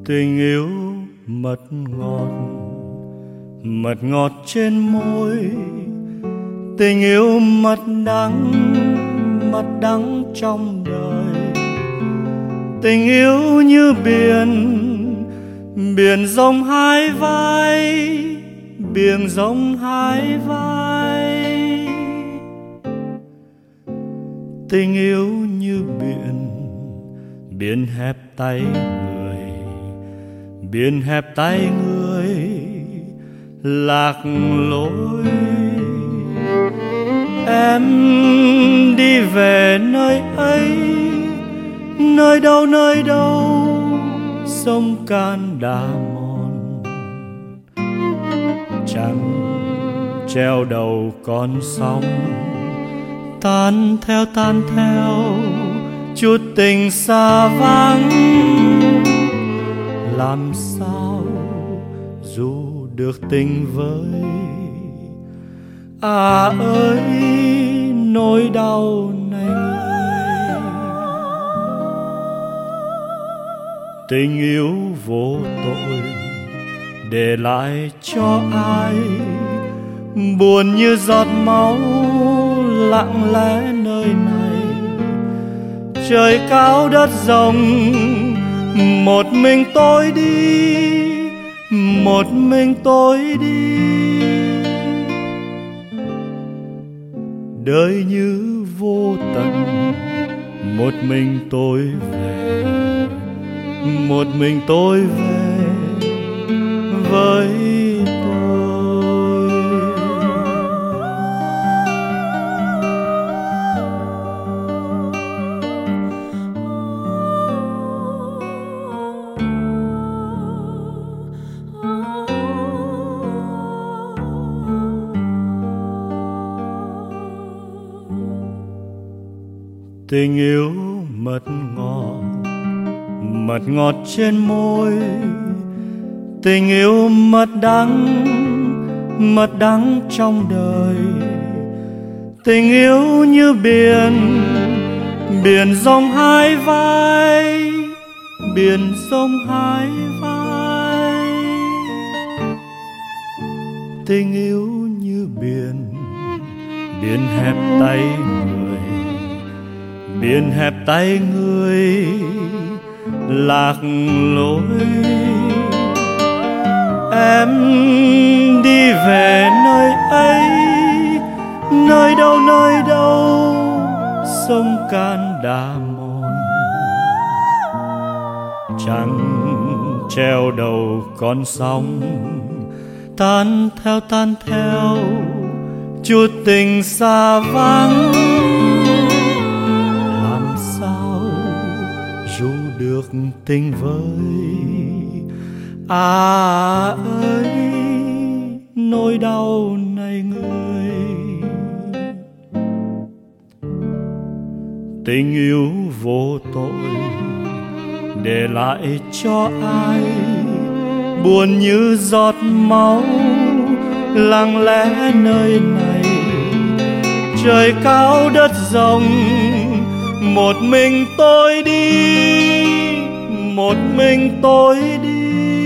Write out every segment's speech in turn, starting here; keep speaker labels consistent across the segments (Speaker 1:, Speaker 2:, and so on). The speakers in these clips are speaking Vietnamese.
Speaker 1: Tình yêu mật ngọt trên môi, tình yêu mật đắng trong đời. Tình yêu như biển rộng hai vai, biển rộng hai vai. Tình yêu như biển hẹp tay người, biển hẹp tay người lạc lối. Em đi về nơi ấy, nơi đâu sông Can đã mòn. Trăng treo đầu con sóng, tan theo chút tình xa vắng. Làm sao dù được tình với ơi nỗi đau này người. Tình yêu vô tội để lại cho ai, buồn như giọt máu lặng lẽ nơi này. Trời cao đất rộng, một mình tôi đi, một mình tôi đi. Đời như vô tận, một mình tôi về, một mình tôi về với tôi. Tình yêu mật ngọt trên môi, tình yêu mật đắng trong đời. Tình yêu như biển rộng hai vai, biển rộng hai vai. Tình yêu như biển hẹp tay người, biển hẹp tay người lạc lối. Em đi về nơi ấy, nơi đâu sông Can đã mòn. Trăng treo đầu con sóng, tan theo chút tình xa vắng. Dù được tình với ơi nỗi đau này người. Tình yêu vô tội để lại cho ai, buồn như giọt máu lặng lẽ nơi này. Trời cao đất rộng, một mình tôi đi, một mình tôi đi.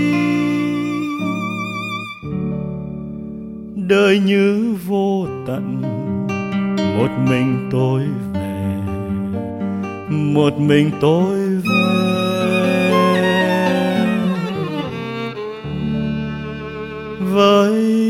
Speaker 1: Đời như vô tận, một mình tôi về, một mình tôi về với